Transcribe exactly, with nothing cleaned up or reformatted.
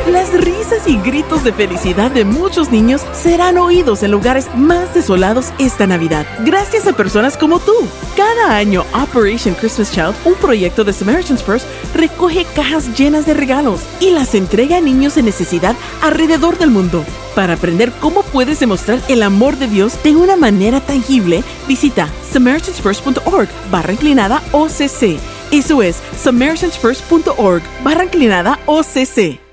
Las risas y gritos de felicidad de muchos niños serán oídos en lugares más desolados esta Navidad, gracias a personas como tú. Cada año, Operation Christmas Child, un proyecto de Samaritan's Purse, recoge cajas llenas de regalos y las entrega a niños en necesidad alrededor del mundo. Para aprender cómo puedes demostrar el amor de Dios de una manera tangible, visita SamaritansPurse.org barra inclinada O C C. Eso es, SamaritansPurse.org barra inclinada O C C.